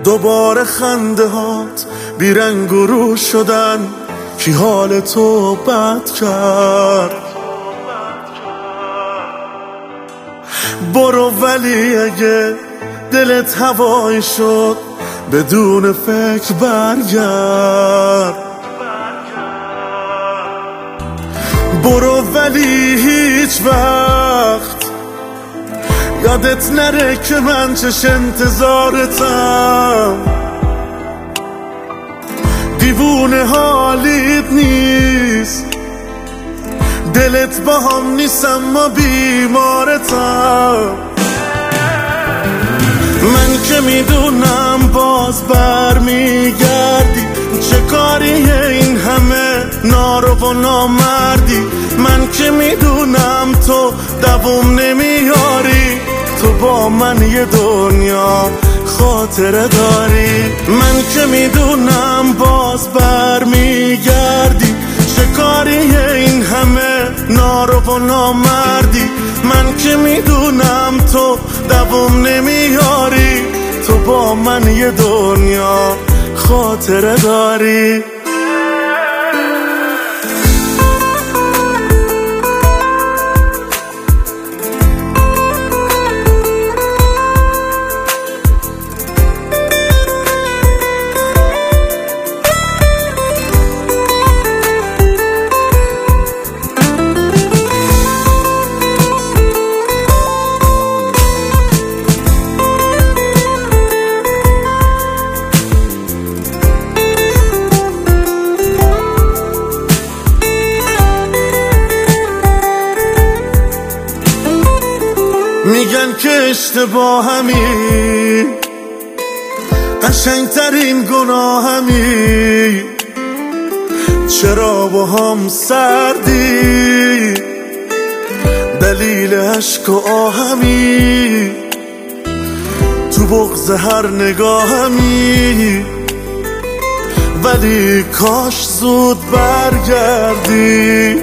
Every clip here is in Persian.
دوباره خنده هات بیرنگ و رو شدن، کی حال تو بد کرد؟ برو ولی اگه دلت هوایی شد بدون فکر برگرد. برو ولی هیچ وقت یادت نره که من چش انتظارتم. دیوونه حالیت نیست، دلت با هم نیست اما بیمارتم. من که میدونم باز برمیگردی، چه کاریه این همه نارو و نامردی. من که میدونم تو دووم نمیاری، تو با من یه دنیا خاطره داری. من که میدونم باز برمیگردی، چه کاریه این همه نارو و نامردی. من که میدونم تو دووم نمیاری، تو با من یه دنیا خاطره داری. میگن که اشتباهمی، قشنگترین گناهمی، چرا با هم سردی؟ دلیل عشق و آهمی، تو بغض هر نگاهمی. ولی کاش زود برگردی.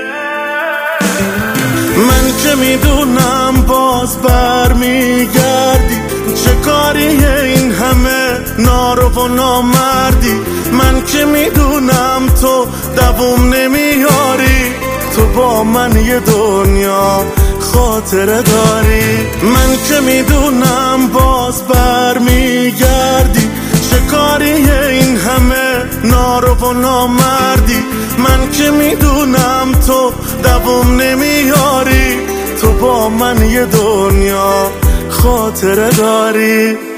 من که میدونم باز برمیگردی، چه کاریه این همه نارو و نامردی. من که میدونم تو دووم نمیاری، تو با من یه دنیا خاطره داری. من که میدونم باز برمیگردی، چه کاریه این همه نارو و نامردی. من که میدونم تو دووم نمیاری، تو با من یه دنیا خاطره داری.